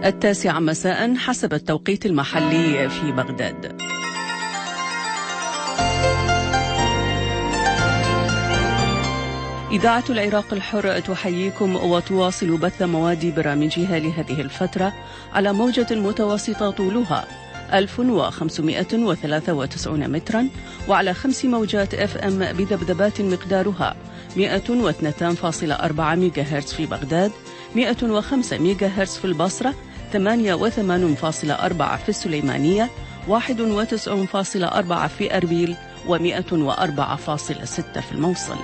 9 مساء حسب التوقيت المحلي في بغداد. إذاعة العراق الحر تحييكم وتواصل بث مواد برامجها لهذه الفترة على موجة متوسطة طولها 1593 مترا وعلى 5 موجات FM بذبذبات مقدارها 102.4 ميجاهرتز في بغداد، 105 ميجاهرتز في البصرة، 88.4 في السليمانية، 91.4 في أربيل، و104.6 في الموصل.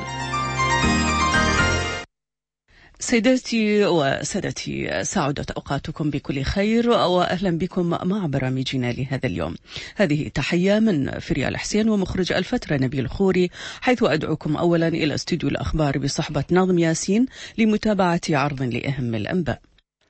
سيداتي وسادتي، سعدت أوقاتكم بكل خير وأهلا بكم مع برامجنا لهذا اليوم. هذه تحية من فريال حسين ومخرج الفترة نبيل خوري، حيث أدعوكم أولا إلى استوديو الأخبار بصحبة ناظم ياسين لمتابعة عرض لأهم الأنباء.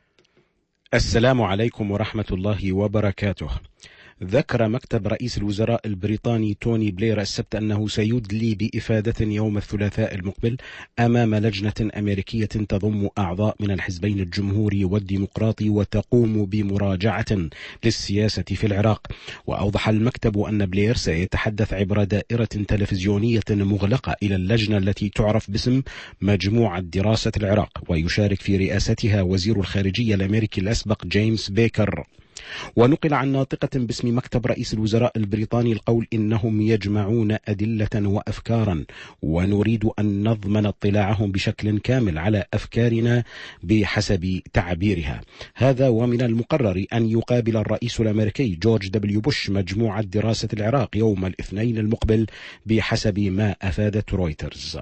السلام عليكم ورحمة الله وبركاته. ذكر مكتب رئيس الوزراء البريطاني توني بلير السبت أنه سيدلي بإفادة يوم الثلاثاء المقبل أمام لجنة أمريكية تضم أعضاء من الحزبين الجمهوري والديمقراطي وتقوم بمراجعة للسياسة في العراق. وأوضح المكتب أن بلير سيتحدث عبر دائرة تلفزيونية مغلقة إلى اللجنة التي تعرف باسم مجموعة دراسة العراق، ويشارك في رئاستها وزير الخارجية الأمريكي الأسبق جيمس بيكر. ونقل عن ناطقة باسم مكتب رئيس الوزراء البريطاني القول إنهم يجمعون أدلة وأفكارا ونريد أن نضمن اطلاعهم بشكل كامل على أفكارنا بحسب تعبيرها. هذا ومن المقرر أن يقابل الرئيس الأمريكي جورج دبليو بوش مجموعة دراسة العراق يوم الاثنين المقبل بحسب ما أفادت رويترز.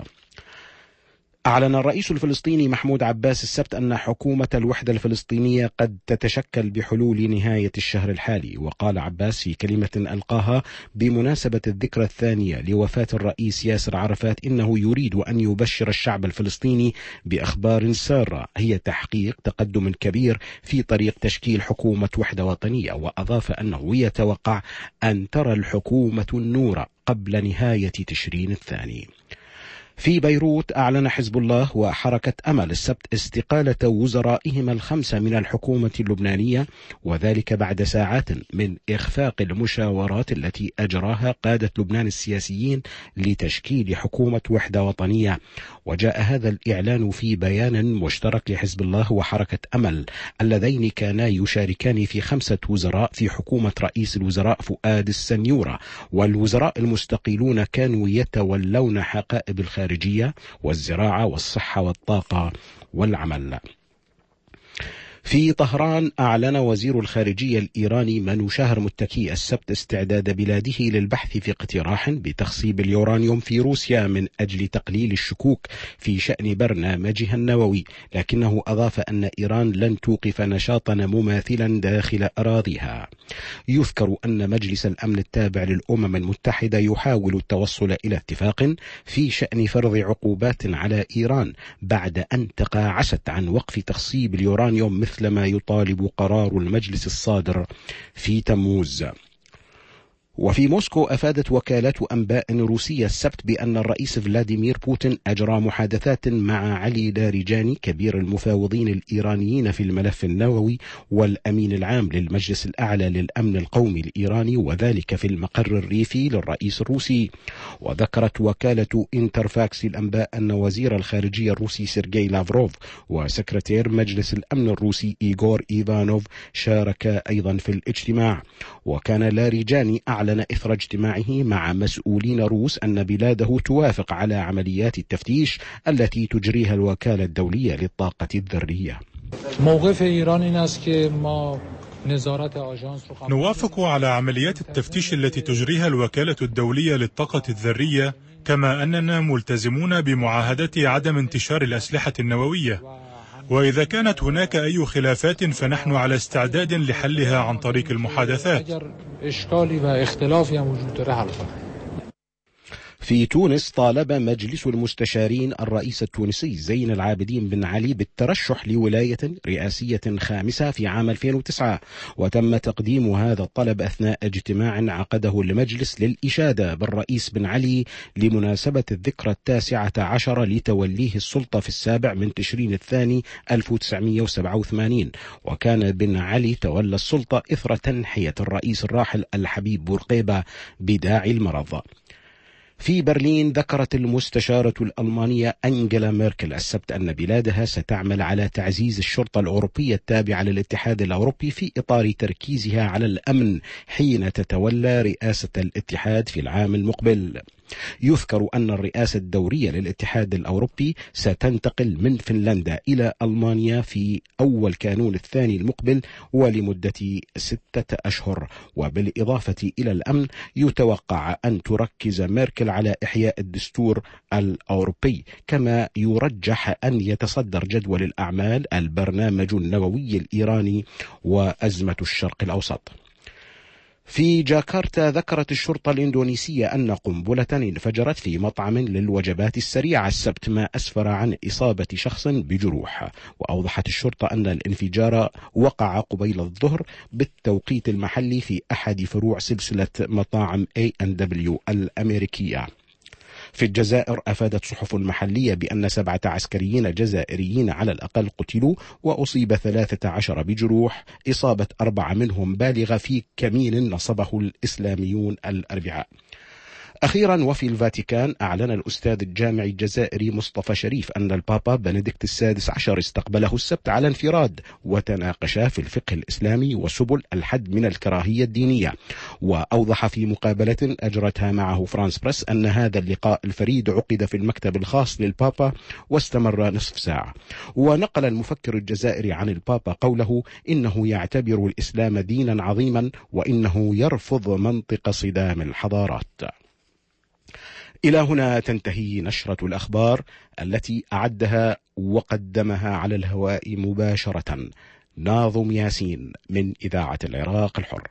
أعلن الرئيس الفلسطيني محمود عباس السبت أن حكومة الوحدة الفلسطينية قد تتشكل بحلول نهاية الشهر الحالي. وقال عباس في كلمة ألقاها بمناسبة الذكرى الثانية لوفاة الرئيس ياسر عرفات إنه يريد أن يبشر الشعب الفلسطيني بأخبار سارة هي تحقيق تقدم كبير في طريق تشكيل حكومة وحدة وطنية. وأضاف أنه يتوقع أن ترى الحكومة النور قبل نهاية تشرين الثاني. في بيروت أعلن حزب الله وحركة أمل السبت استقالة وزرائهما 5 من الحكومة اللبنانية، وذلك بعد ساعات من إخفاق المشاورات التي أجراها قادة لبنان السياسيين لتشكيل حكومة وحدة وطنية. وجاء هذا الإعلان في بيان مشترك لحزب الله وحركة أمل اللذين كانا يشاركان في 5 وزراء في حكومة رئيس الوزراء فؤاد السنيورة، والوزراء المستقيلون كانوا يتولون حقائب الخارجية والزراعة والصحة والطاقة والعمل. في طهران أعلن وزير الخارجية الإيراني منوشهر متكي السبت استعداد بلاده للبحث في اقتراح بتخصيب اليورانيوم في روسيا من أجل تقليل الشكوك في شأن برنامجها النووي، لكنه أضاف أن إيران لن توقف نشاطا مماثلا داخل أراضيها. يذكر أن مجلس الأمن التابع للأمم المتحدة يحاول التوصل إلى اتفاق في شأن فرض عقوبات على إيران بعد أن تقاعست عن وقف تخصيب اليورانيوم مثل ما يطالب قرار المجلس الصادر في تموز. وفي موسكو أفادت وكالة أنباء روسية السبت بأن الرئيس فلاديمير بوتين أجرى محادثات مع علي لاريجاني كبير المفاوضين الإيرانيين في الملف النووي والأمين العام للمجلس الأعلى للأمن القومي الإيراني، وذلك في المقر الريفي للرئيس الروسي. وذكرت وكالة انترفاكس الأنباء أن وزير الخارجية الروسي سيرجي لافروف وسكرتير مجلس الأمن الروسي إيغور إيفانوف شاركا أيضا في الاجتماع. وكان لاريجاني أعلن إثر اجتماعه مع مسؤولين روس أن بلاده توافق على عمليات التفتيش التي تجريها الوكالة الدولية للطاقة الذرية. موقف إيران است که ما نوافق على عمليات التفتيش التي تجريها الوكالة الدولية للطاقة الذرية، كما أننا ملتزمون بمعاهدة عدم انتشار الأسلحة النووية، وإذا كانت هناك أي خلافات فنحن على استعداد لحلها عن طريق المحادثات. في تونس طالب مجلس المستشارين الرئيس التونسي زين العابدين بن علي بالترشح لولاية رئاسية خامسة في عام 2009، وتم تقديم هذا الطلب أثناء اجتماع عقده المجلس للإشادة بالرئيس بن علي لمناسبة الذكرى 19 لتوليه السلطة في 7 تشرين الثاني 1987. وكان بن علي تولى السلطة إثر تنحية الرئيس الراحل الحبيب بورقيبة بداعي المرض. في برلين ذكرت المستشارة الألمانية أنجيلا ميركل السبت أن بلادها ستعمل على تعزيز الشرطة الأوروبية التابعة للاتحاد الأوروبي في إطار تركيزها على الأمن حين تتولى رئاسة الاتحاد في العام المقبل. يذكر أن الرئاسة الدورية للاتحاد الأوروبي ستنتقل من فنلندا إلى ألمانيا في أول كانون الثاني المقبل ولمدة 6 أشهر. وبالإضافة إلى الأمن يتوقع أن تركز ميركل على إحياء الدستور الأوروبي، كما يرجح أن يتصدر جدول الأعمال البرنامج النووي الإيراني وأزمة الشرق الأوسط. في جاكرتا ذكرت الشرطة الإندونيسية أن قنبلة انفجرت في مطعم للوجبات السريعة السبت، ما أسفر عن إصابة شخص بجروح. وأوضحت الشرطة أن الانفجار وقع قبيل الظهر بالتوقيت المحلي في أحد فروع سلسلة مطاعم A&W الأمريكية. في الجزائر أفادت صحف محلية بأن 7 عسكريين جزائريين على الأقل قتلوا وأصيب 13 بجروح، إصابة 4 منهم بالغة في كمين نصبه الإسلاميون الأربعاء. أخيرا وفي الفاتيكان أعلن الأستاذ الجامعي الجزائري مصطفى شريف أن البابا بنديكت ال16 استقبله السبت على انفراد وتناقشا في الفقه الإسلامي وسبل الحد من الكراهية الدينية. وأوضح في مقابلة أجرتها معه فرانس بريس أن هذا اللقاء الفريد عقد في المكتب الخاص للبابا واستمر نصف ساعة. ونقل المفكر الجزائري عن البابا قوله إنه يعتبر الإسلام دينا عظيما وإنه يرفض منطق صدام الحضارات. إلى هنا تنتهي نشرة الأخبار التي أعدها وقدمها على الهواء مباشرة ناظم ياسين من إذاعة العراق الحر.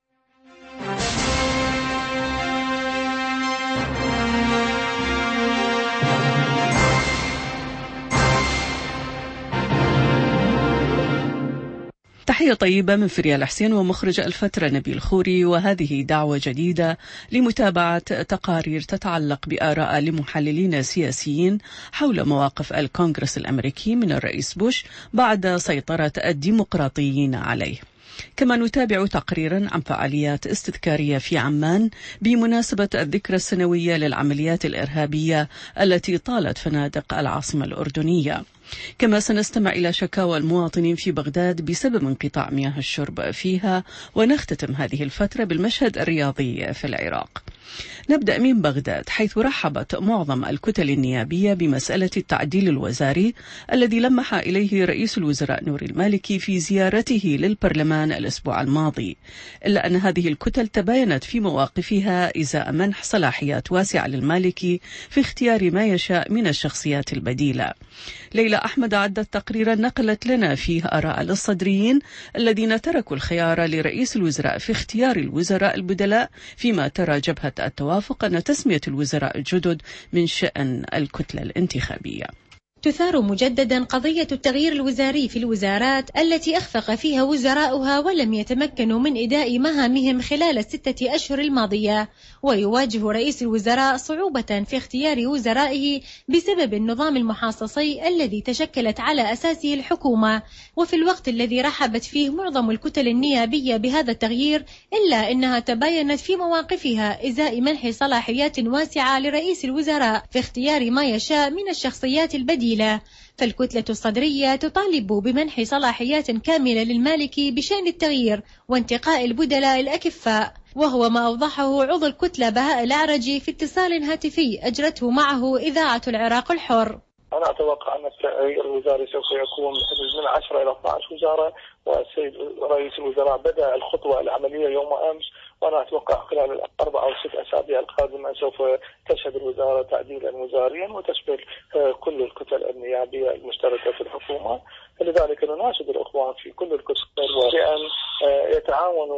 تحية طيبة من فريال حسين ومخرج الفترة نبيل خوري. وهذه دعوة جديدة لمتابعة تقارير تتعلق بآراء لمحللين سياسيين حول مواقف الكونغرس الأمريكي من الرئيس بوش بعد سيطرة الديمقراطيين عليه. كما نتابع تقريرا عن فعاليات استذكارية في عمان بمناسبة الذكرى السنوية للعمليات الإرهابية التي طالت فنادق العاصمة الأردنية. كما سنستمع إلى شكاوى المواطنين في بغداد بسبب انقطاع مياه الشرب فيها، ونختتم هذه الفترة بالمشهد الرياضي في العراق. نبدأ من بغداد، حيث رحبت معظم الكتل النيابية بمسألة التعديل الوزاري الذي لمح إليه رئيس الوزراء نوري المالكي في زيارته للبرلمان الأسبوع الماضي، إلا أن هذه الكتل تباينت في مواقفها إزاء منح صلاحيات واسعة للمالكي في اختيار ما يشاء من الشخصيات البديلة. ليلى أحمد عدت تقريرا نقلت لنا فيه آراء الصدريين الذين تركوا الخيار لرئيس الوزراء في اختيار الوزراء البدلاء، فيما ترى جبهة التوافق أن تسمية الوزراء الجدد من شأن الكتلة الانتخابية. تثار مجددا قضية التغيير الوزاري في الوزارات التي أخفق فيها وزراؤها ولم يتمكنوا من إداء مهامهم خلال 6 أشهر الماضية، ويواجه رئيس الوزراء صعوبة في اختيار وزرائه بسبب النظام المحاصصي الذي تشكلت على أساسه الحكومة. وفي الوقت الذي رحبت فيه معظم الكتل النيابية بهذا التغيير، إلا أنها تباينت في مواقفها إزاء منح صلاحيات واسعة لرئيس الوزراء في اختيار ما يشاء من الشخصيات البديلة. فالكتلة الصدرية تطالب بمنح صلاحيات كاملة للمالكي بشأن التغيير وانتقاء البدلاء الأكفاء، وهو ما أوضحه عضو الكتلة بهاء الأعرجي في اتصال هاتفي أجرته معه إذاعة العراق الحر. أنا أتوقع أن التغيير الوزاري سوف يكون من 10 إلى 12 وزارة، والسيد رئيس الوزراء بدأ الخطوة العملية يوم أمس، وأنا أتوقع خلال 4 أو 6 أسابيع القادمة سوف تشهد الوزارة تعديلا وزاريا وتشمل كل الكتل النيابية المشتركة في الحكومة. لذلك نناشد الإخوان في كل الكتل بأن يتعاونوا مع رئيس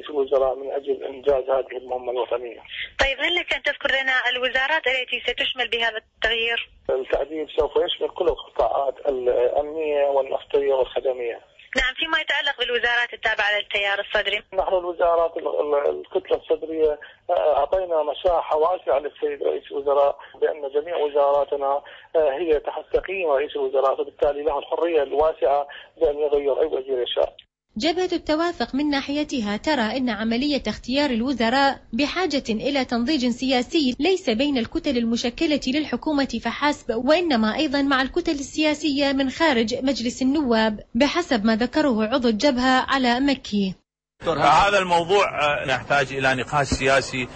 الوزراء من أجل إنجاز هذه المهمة الوطنية. طيب هل لك أن تذكر لنا الوزارات التي ستشمل بهذا التغيير؟ التعديل سوف يشمل كل القطاعات الأمنية والنفطية والخدمية. نعم، فيما يتعلق بالوزارات التابعة للتيار الصدري، نحن الوزارات الكتلة الصدرية أعطينا مساحة واسعة للسيد رئيس الوزراء بأن جميع وزاراتنا هي تحت تقييم رئيس الوزراء، فبالتالي له الحرية الواسعة بأن يغير أي وزير يشاء. جبهة التوافق من ناحيتها ترى أن عملية اختيار الوزراء بحاجة إلى تنضيج سياسي ليس بين الكتل المشكلة للحكومة فحسب، وإنما أيضا مع الكتل السياسية من خارج مجلس النواب، بحسب ما ذكره عضو الجبهة علاء مكي. هذا الموضوع يحتاج إلى نقاش سياسي،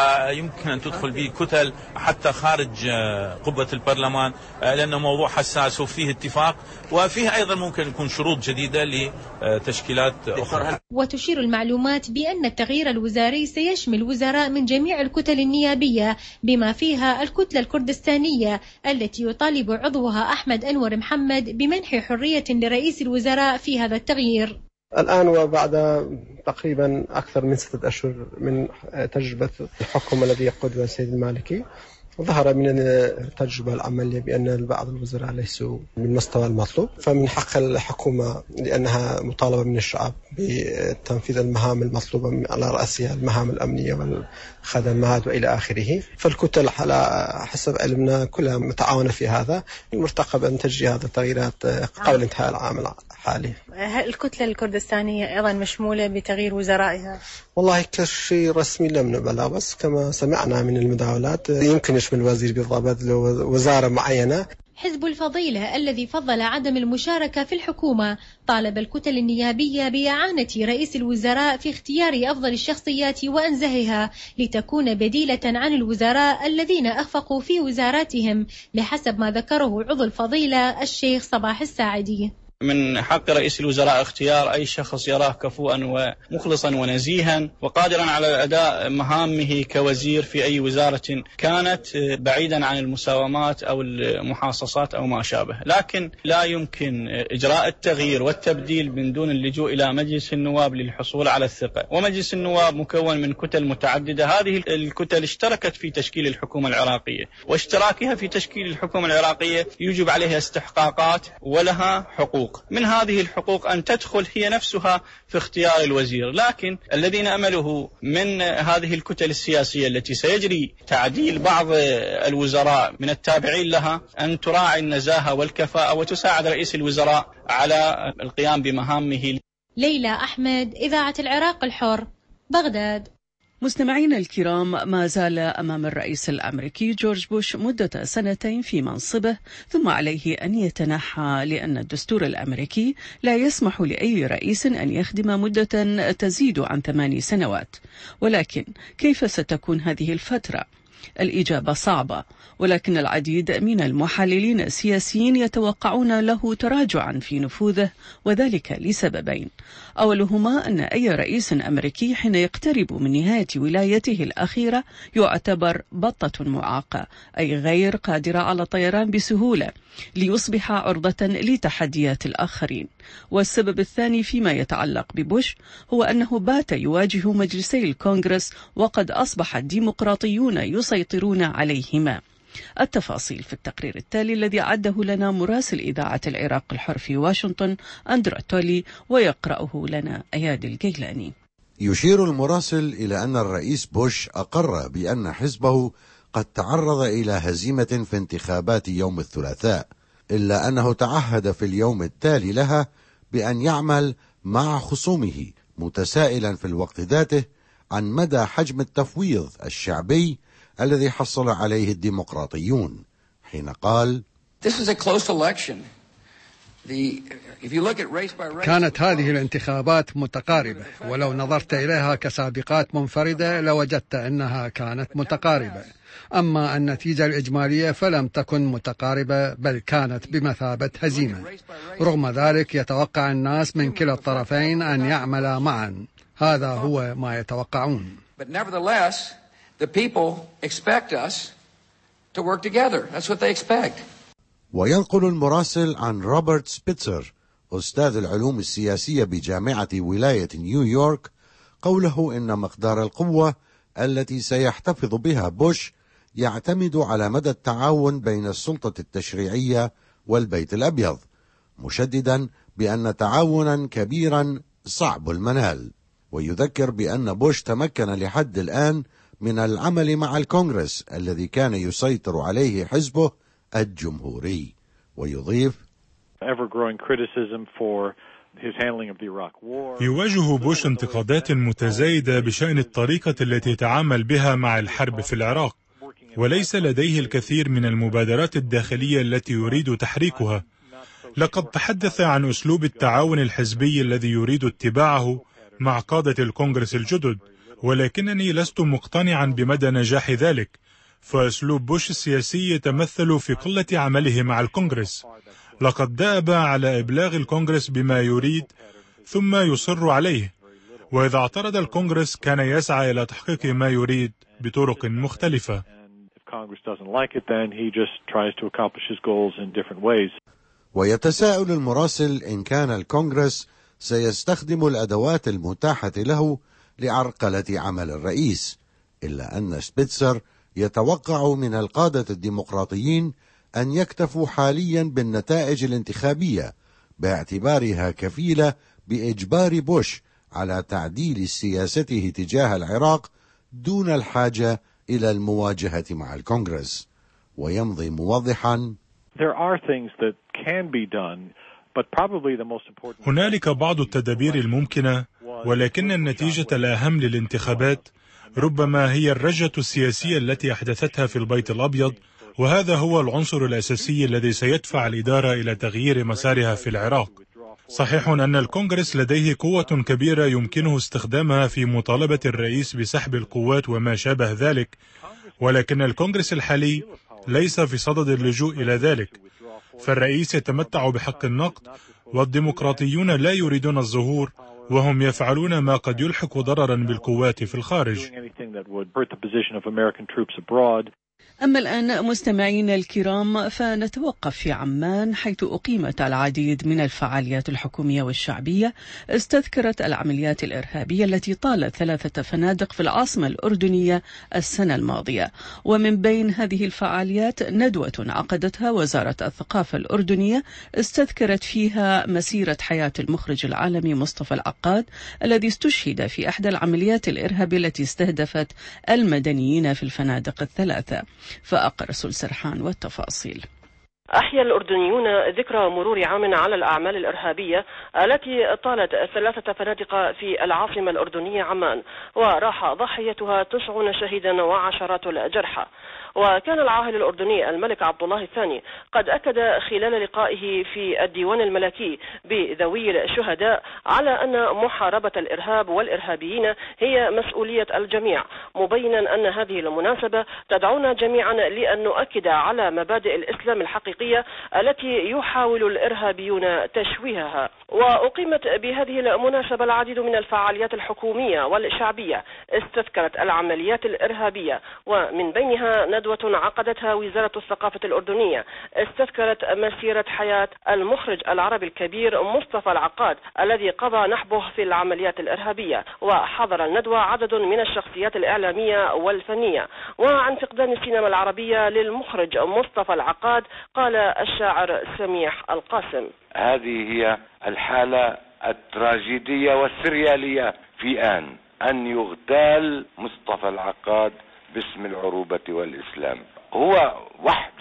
ويمكن أن تدخل به كتل حتى خارج قبة البرلمان، لأنه موضوع حساس وفيه اتفاق، وفيه أيضا ممكن يكون شروط جديدة لتشكيلات أخرى. وتشير المعلومات بأن التغيير الوزاري سيشمل وزراء من جميع الكتل النيابية بما فيها الكتلة الكردستانية التي يطالب عضوها أحمد أنور محمد بمنح حرية لرئيس الوزراء في هذا التغيير. الآن وبعد تقريبا أكثر من 6 أشهر من تجربة الحكم الذي يقودها السيد المالكي، ظهر من التجربة العملية بأن بعض الوزراء ليسوا بالمستوى المطلوب، فمن حق الحكومة لأنها مطالبة من الشعب بتنفيذ المهام المطلوبة على رأسها المهام الأمنية والخدمات وإلى آخره. فالكتل على حسب علمنا كلها متعاونة في هذا، المرتقب أن تجري هذه التغييرات قبل انتهاء العام الحالي. هل الكتلة الكردستانية أيضا مشمولة بتغيير وزرائها؟ والله كشيء رسمي لم نبلغ، بس كما سمعنا من المداولات يمكن يشمل الوزير بالضبط وزارة معينة. حزب الفضيلة الذي فضل عدم المشاركة في الحكومة طالب الكتل النيابية بإعانة رئيس الوزراء في اختيار أفضل الشخصيات وأنزهها لتكون بديلة عن الوزراء الذين أخفقوا في وزاراتهم، بحسب ما ذكره عضو الفضيلة الشيخ صباح الساعدي. من حق رئيس الوزراء اختيار أي شخص يراه كفؤا ومخلصا ونزيها وقادرا على أداء مهامه كوزير في أي وزارة كانت، بعيدا عن المساومات أو المحاصصات أو ما شابه. لكن لا يمكن إجراء التغيير والتبديل من دون اللجوء إلى مجلس النواب للحصول على الثقة، ومجلس النواب مكون من كتل متعددة. هذه الكتل اشتركت في تشكيل الحكومة العراقية، واشتراكها في تشكيل الحكومة العراقية يوجب عليها استحقاقات ولها حقوق. من هذه الحقوق أن تدخل هي نفسها في اختيار الوزير، لكن الذي نأمله من هذه الكتل السياسية التي سيجري تعديل بعض الوزراء من التابعين لها أن تراعي النزاهة والكفاءة وتساعد رئيس الوزراء على القيام بمهامه. ليلى أحمد، إذاعة العراق الحر، بغداد. مستمعينا الكرام، ما زال أمام الرئيس الأمريكي جورج بوش مدة 2 سنين في منصبه، ثم عليه أن يتنحى لأن الدستور الأمريكي لا يسمح لأي رئيس أن يخدم مدة تزيد عن 8 سنوات. ولكن كيف ستكون هذه الفترة؟ الإجابة صعبة، ولكن العديد من المحللين السياسيين يتوقعون له تراجعا في نفوذه، وذلك لسببين. أولهما أن أي رئيس أمريكي حين يقترب من نهاية ولايته الأخيرة يعتبر بطة معاقة، أي غير قادرة على الطيران بسهولة، ليصبح عرضة لتحديات الآخرين. والسبب الثاني فيما يتعلق ببوش هو أنه بات يواجه مجلسي الكونغرس، وقد أصبح الديمقراطيون يسيطرون عليهما. التفاصيل في التقرير التالي الذي عده لنا مراسل إذاعة العراق الحر في واشنطن أندرا تولي، ويقرأه لنا أياد الجيلاني. يشير المراسل إلى أن الرئيس بوش أقر بأن حزبه قد تعرض إلى هزيمة في انتخابات يوم الثلاثاء، إلا أنه تعهد في اليوم التالي لها بأن يعمل مع خصومه، متسائلا في الوقت ذاته عن مدى حجم التفويض الشعبي الذي حصل عليه الديمقراطيون، حين قال: كانت هذه الانتخابات متقاربة، ولو نظرت إليها كسابقات منفردة لوجدت أنها كانت متقاربة. أما النتيجة الإجمالية فلم تكن متقاربة، بل كانت بمثابة هزيمة. رغم ذلك يتوقع الناس من كلا الطرفين أن يعملا معا، هذا هو ما يتوقعون. The people expect us to work together. That's what they expect. وينقل المراسل عن روبرت سبيتزر، أستاذ العلوم السياسية بجامعة ولاية نيويورك، قوله إن مقدار القوة التي سيحتفظ بها بوش يعتمد على مدى التعاون بين السلطة التشريعية والبيت الأبيض، مشددا بأن تعاونا كبيرا صعب المنال. ويذكر بأن بوش تمكن لحد الآن من العمل مع الكونغرس الذي كان يسيطر عليه حزبه الجمهوري. ويضيف: يواجه بوش انتقادات متزايدة بشأن الطريقة التي تعامل بها مع الحرب في العراق، وليس لديه الكثير من المبادرات الداخلية التي يريد تحريكها. لقد تحدث عن أسلوب التعاون الحزبي الذي يريد اتباعه مع قادة الكونغرس الجدد، ولكنني لست مقتنعا بمدى نجاح ذلك، فأسلوب بوش السياسي يتمثل في قلة عمله مع الكونغرس. لقد دأب على إبلاغ الكونغرس بما يريد ثم يصر عليه، وإذا اعترض الكونغرس كان يسعى إلى تحقيق ما يريد بطرق مختلفة. ويتساءل المراسل إن كان الكونغرس سيستخدم الأدوات المتاحة له لعرقلة عمل الرئيس، إلا أن سبيتزر يتوقع من القادة الديمقراطيين أن يكتفوا حاليا بالنتائج الانتخابية باعتبارها كفيلة بإجبار بوش على تعديل سياسته تجاه العراق دون الحاجة إلى المواجهة مع الكونغرس. ويمضي موضحا: هنالك بعض التدابير الممكنة، ولكن النتيجة الأهم للانتخابات ربما هي الرجة السياسية التي أحدثتها في البيت الأبيض، وهذا هو العنصر الأساسي الذي سيدفع الإدارة إلى تغيير مسارها في العراق. صحيح أن الكونغرس لديه قوة كبيرة يمكنه استخدامها في مطالبة الرئيس بسحب القوات وما شابه ذلك، ولكن الكونغرس الحالي ليس في صدد اللجوء إلى ذلك، فالرئيس يتمتع بحق النقد، والديمقراطيون لا يريدون الظهور، وهم يفعلون ما قد يلحق ضررا بالقوات في الخارج. أما الآن مستمعينا الكرام، فنتوقف في عمان، حيث أقيمت العديد من الفعاليات الحكومية والشعبية استذكرت العمليات الإرهابية التي طالت 3 فنادق في العاصمة الأردنية السنة الماضية. ومن بين هذه الفعاليات ندوة عقدتها وزارة الثقافة الأردنية استذكرت فيها مسيرة حياة المخرج العالمي مصطفى العقاد الذي استشهد في إحدى العمليات الإرهابية التي استهدفت المدنيين في الفنادق ال3. فأقرأ سرحان والتفاصيل. أحيا الأردنيون ذكرى مرور عام على الأعمال الإرهابية التي طالت 3 فنادق في العاصمة الأردنية عمان، وراح ضحيتها 90 شهيدا وعشرات الجرحى. وكان العاهل الأردني الملك عبد الله الثاني قد أكد خلال لقائه في الديوان الملكي بذوي الشهداء على أن محاربة الإرهاب والإرهابيين هي مسؤولية الجميع، مبينا أن هذه المناسبة تدعونا جميعا لأن نؤكد على مبادئ الإسلام الحقيقية التي يحاول الإرهابيون تشويهها. وأقيمت بهذه المناسبة العديد من الفعاليات الحكومية والشعبية استذكرت العمليات الإرهابية، ومن بينها ندوة عقدتها وزارة الثقافة الأردنية استذكرت مسيرة حياة المخرج العربي الكبير مصطفى العقاد الذي قضى نحبه في العمليات الإرهابية. وحضر الندوة عدد من الشخصيات الإعلامية والفنية. وعن فقدان السينما العربية للمخرج مصطفى العقاد قال الشاعر سميح القاسم: هذه هي الحالة التراجيدية والسريالية في أن يغتال مصطفى العقاد باسم العروبة والإسلام. هو وحده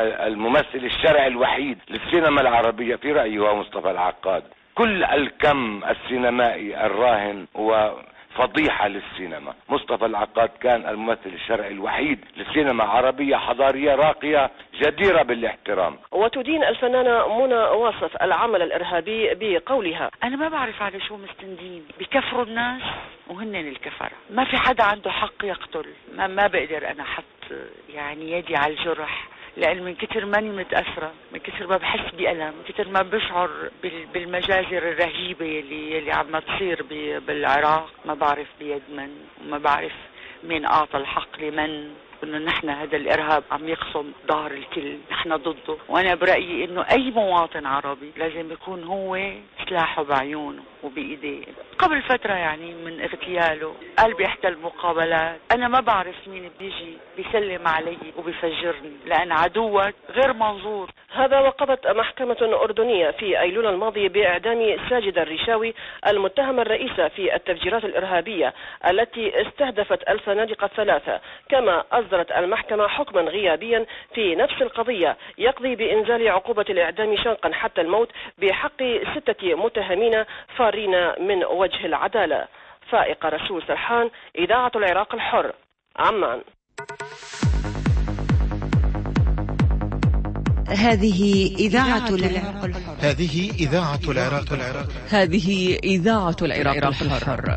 الممثل الشرعي الوحيد للسينما العربية في رأيي هو مصطفى العقاد. كل الكم السينمائي الراهن هو فضيحة للسينما. مصطفى العقاد كان الممثل الشرعي الوحيد للسينما عربية حضارية راقية جديرة بالاحترام. وتدين الفنانة منى واصف العمل الإرهابي بقولها: أنا ما بعرف على شو مستندين، بكفروا الناس وهن الكفرة، ما في حدا عنده حق يقتل. ما بقدر أنا حط يعني يدي على الجرح، لأن من كتر ماني متأثرة، من كتر ما بحس بألم، من كتر ما بشعر بالمجازر الرهيبة اللي عم تصير بالعراق. ما بعرف بيد من، وما بعرف مين أعطى الحق لمن، انه نحن هذا الارهاب عم يقسم ظهر الكل، نحن ضده. وانا برأيي انه اي مواطن عربي لازم يكون هو سلاحه بعيونه وبايديه. قبل فترة يعني من اغتياله قال بيحتل مقابلات، انا ما بعرف مين بيجي بيسلم علي وبيفجرني لان عدوك غير منظور. هذا وقضت محكمة أردنية في أيلول الماضي بإعدام ساجد الرشاوي المتهم الرئيس في التفجيرات الإرهابية التي استهدفت الفنادق الثلاثة. كما أصدرت المحكمة حكما غيابيا في نفس القضية يقضي بإنزال عقوبة الإعدام شنقا حتى الموت بحق 6 متهمين فارين من وجه العدالة. فائقة رسول سرحان، إذاعة العراق الحر، عمان. هذه إذاعة العراق الحر. هذه إذاعة العراق الحر. هذه إذاعة العراق الحر.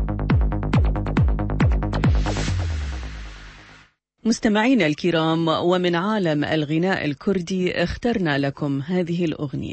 مستمعين الكرام، ومن عالم الغناء الكردي اخترنا لكم هذه الأغنية.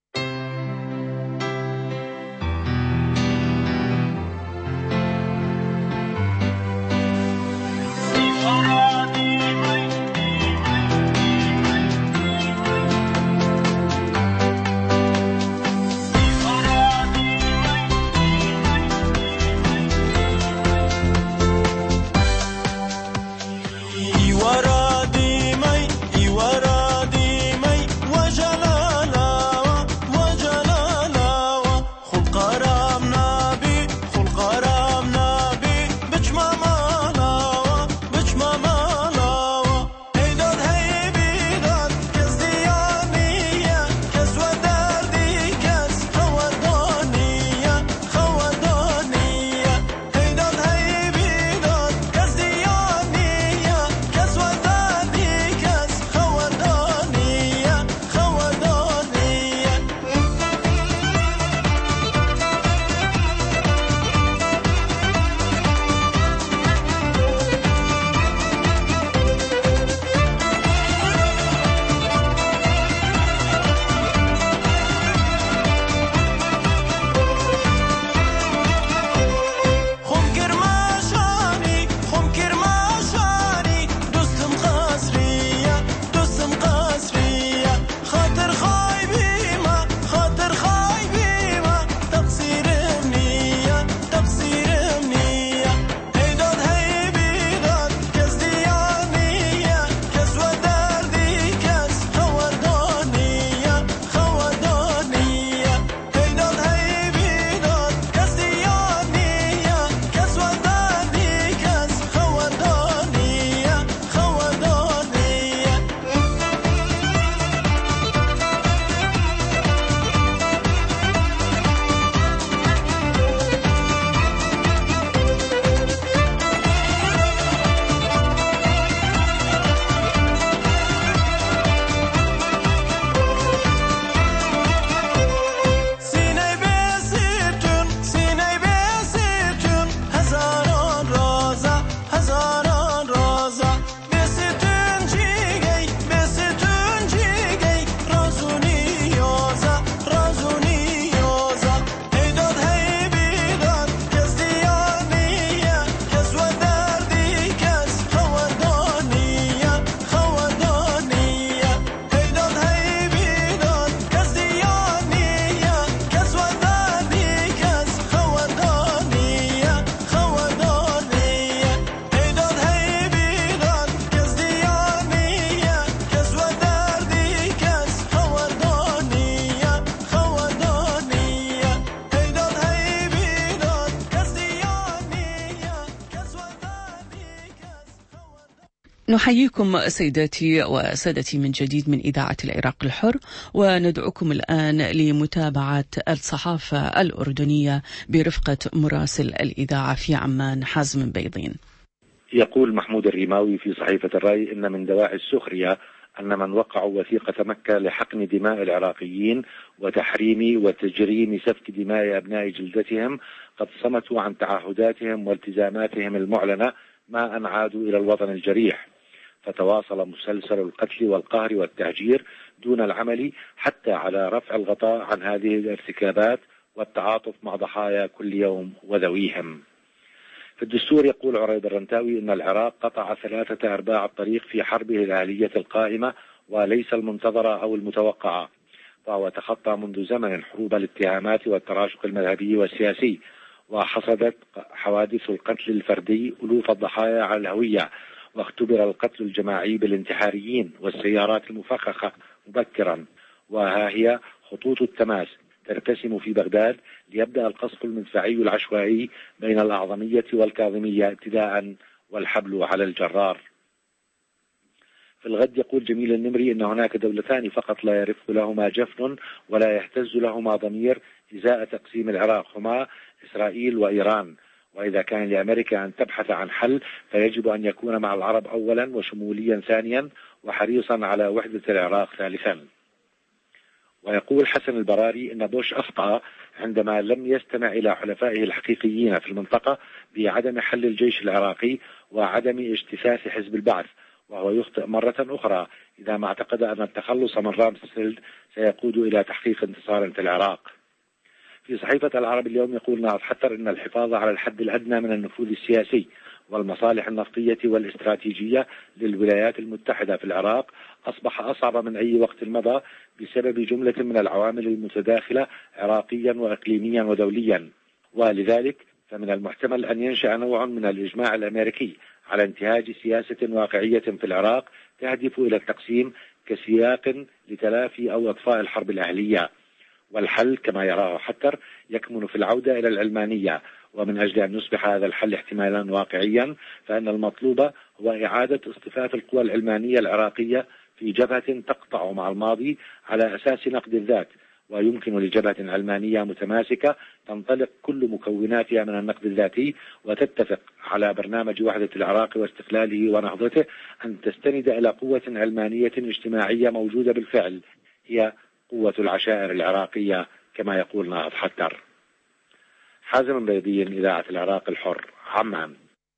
نحييكم سيداتي وسادتي من جديد من إذاعة العراق الحر، وندعوكم الآن لمتابعة الصحافة الأردنية برفقة مراسل الإذاعة في عمان حازم بيضين. يقول محمود الرماوي في صحيفة الرأي إن من دواعي السخرية أن من وقعوا وثيقة مكة لحقن دماء العراقيين وتحريم وتجريم سفك دماء أبناء جلدتهم قد صمتوا عن تعهداتهم والتزاماتهم المعلنة ما أن عادوا إلى الوطن الجريح، فتواصل مسلسل القتل والقهر والتهجير دون العمل حتى على رفع الغطاء عن هذه الارتكابات والتعاطف مع ضحايا كل يوم وذويهم. في الدستور يقول عريض الرنتاوي إن العراق قطع 3/4 الطريق في حربه الأهلية القائمة وليس المنتظرة أو المتوقعة، فهو تخطى منذ زمن حروب الاتهامات والتراشق المذهبي والسياسي، وحصدت حوادث القتل الفردي ألوف الضحايا على الهوية، واختبر القتل الجماعي بالانتحاريين والسيارات المفخخة مبكرا، وها هي خطوط التماس ترتسم في بغداد ليبدأ القصف المدفعي العشوائي بين الأعظمية والكاظمية ابتداء والحبل على الجرار. في الغد يقول جميل النمري إن هناك دولتان فقط لا يرف لهما جفن ولا يهتز لهما ضمير إزاء تقسيم العراق، هما إسرائيل وإيران، وإذا كان لأمريكا أن تبحث عن حل فيجب أن يكون مع العرب أولا وشموليا ثانيا وحريصا على وحدة العراق ثالثا. ويقول حسن البراري إن بوش أخطأ عندما لم يستمع إلى حلفائه الحقيقيين في المنطقة بعدم حل الجيش العراقي وعدم اجتثاث حزب البعث، وهو يخطئ مرة أخرى إذا ما اعتقد أن التخلص من رامسفيلد سيقود إلى تحقيق انتصار في العراق. في صحيفة العرب اليوم يقول ناصر حتر إن الحفاظ على الحد الأدنى من النفوذ السياسي والمصالح النفطية والاستراتيجية للولايات المتحدة في العراق أصبح أصعب من أي وقت مضى بسبب جملة من العوامل المتداخلة عراقيا وإقليميا ودوليا، ولذلك فمن المحتمل أن ينشأ نوع من الإجماع الأمريكي على انتهاج سياسة واقعية في العراق تهدف إلى التقسيم كسياق لتلافي أو إطفاء الحرب الأهلية. والحل كما يراه حتر يكمن في العودة إلى العلمانية، ومن أجل أن يصبح هذا الحل احتمالا واقعيا فإن المطلوب هو إعادة اصطفاف القوى العلمانية العراقية في جبهة تقطع مع الماضي على أساس نقد الذات، ويمكن لجبهة علمانية متماسكة تنطلق كل مكوناتها من النقد الذاتي وتتفق على برنامج وحدة العراق واستقلاله ونهضته أن تستند إلى قوة علمانية اجتماعية موجودة بالفعل، هي قوة العشائر العراقية كما يقول ناهض حتر. حازم بيضين، إذاعة العراق الحر، عمان.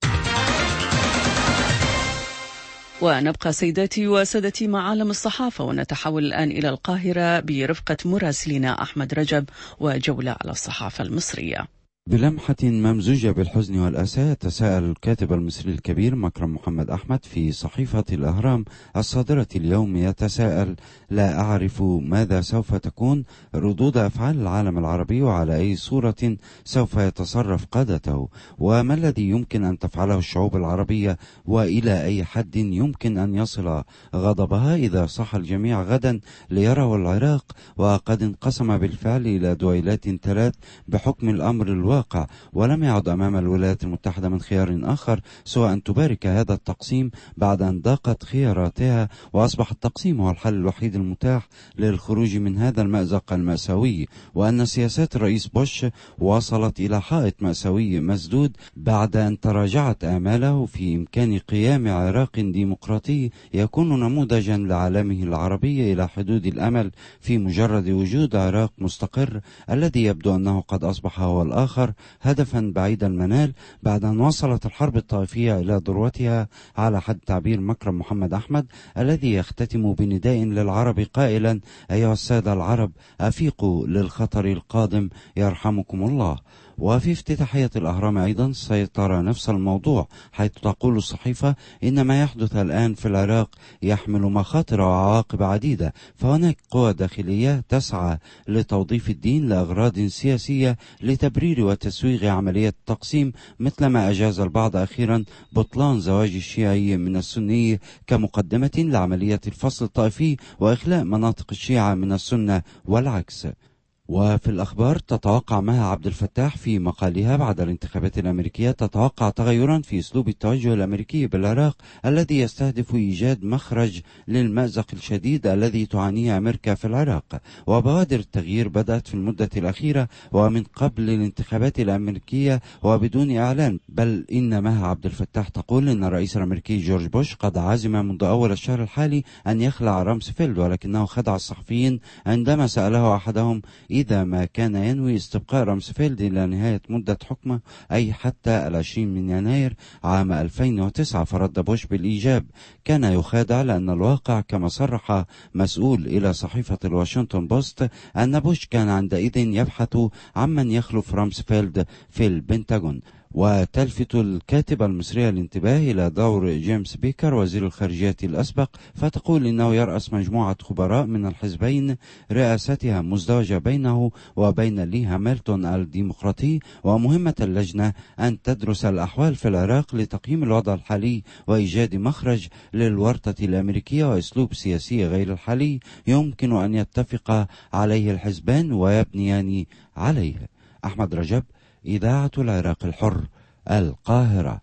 ونبقى سيداتي وسادتي مع عالم الصحافة، ونتحول الآن إلى القاهرة برفقة مراسلنا أحمد رجب وجولة على الصحافة المصرية. بلمحة ممزوجة بالحزن والأسى يتساءل الكاتب المصري الكبير مكرم محمد أحمد في صحيفة الأهرام الصادرة اليوم، يتساءل: لا أعرف ماذا سوف تكون ردود أفعال العالم العربي وعلى أي صورة سوف يتصرف قادته، وما الذي يمكن أن تفعله الشعوب العربية وإلى أي حد يمكن أن يصل غضبها إذا صح الجميع غدا ليروا العراق وقد انقسم بالفعل إلى دويلات 3 بحكم الأمر الواقع، ولم يعد أمام الولايات المتحدة من خيار آخر سوى أن تبارك هذا التقسيم بعد أن ضاقت خياراتها وأصبح التقسيم هو الحل الوحيد المتاح للخروج من هذا المأزق المأساوي، وأن سياسات الرئيس بوش وصلت إلى حائط مأساوي مسدود بعد أن تراجعت آماله في إمكان قيام عراق ديمقراطي يكون نموذجا لعالمه العربي إلى حدود الأمل في مجرد وجود عراق مستقر الذي يبدو أنه قد أصبح هو الآخر هدفا بعيد المنال بعد أن وصلت الحرب الطائفية إلى ذروتها على حد تعبير مكرم محمد أحمد الذي يختتم بنداء للعرب قائلا: أيها السادة العرب، أفيقوا للخطر القادم يرحمكم الله. وفي افتتاحية الأهرام أيضا سيطر نفس الموضوع، حيث تقول الصحيفة: إن ما يحدث الآن في العراق يحمل مخاطر وعواقب عديدة، فهناك قوى داخلية تسعى لتوظيف الدين لأغراض سياسية لتبرير وتسويغ عملية التقسيم، مثلما أجاز البعض أخيرا بطلان زواج الشيعي من السني كمقدمة لعملية الفصل الطائفي وإخلاء مناطق الشيعة من السنة والعكس. وفي الأخبار تتوقع مها عبد الفتاح في مقالها بعد الانتخابات الأمريكية تتوقع تغيرا في أسلوب التوجه الأمريكي بالعراق الذي يستهدف إيجاد مخرج للمأزق الشديد الذي تعانيه أمريكا في العراق، وبوادر التغيير بدأت في المدة الأخيرة ومن قبل الانتخابات الأمريكية وبدون إعلان، بل إن مها عبد الفتاح تقول إن الرئيس الأمريكي جورج بوش قد عزم منذ أول الشهر الحالي أن يخلع رامسفيلد، ولكنه خدع الصحفيين عندما سأله أحدهم إذا ما كان ينوي استبقاء رامسفيلد إلى نهاية مدة حكمه أي حتى 20 من يناير عام 2009، فرد بوش بالإيجاب. كان يخادع لأن الواقع كما صرح مسؤول إلى صحيفة الواشنطن بوست أن بوش كان عندئذ يبحث عمن يخلف رامسفيلد في البنتاغون. وتلفت الكاتبة المصرية الانتباه إلى دور جيمس بيكر وزير الخارجية الأسبق، فتقول إنه يرأس مجموعة خبراء من الحزبين رئاستها مزدوجة بينه وبين لي هاملتون الديمقراطي، ومهمة اللجنة أن تدرس الأحوال في العراق لتقييم الوضع الحالي وإيجاد مخرج للورطة الأمريكية وأسلوب سياسي غير الحالي يمكن أن يتفق عليه الحزبان ويبنيان عليه. أحمد رجب، إذاعة العراق الحر، القاهرة.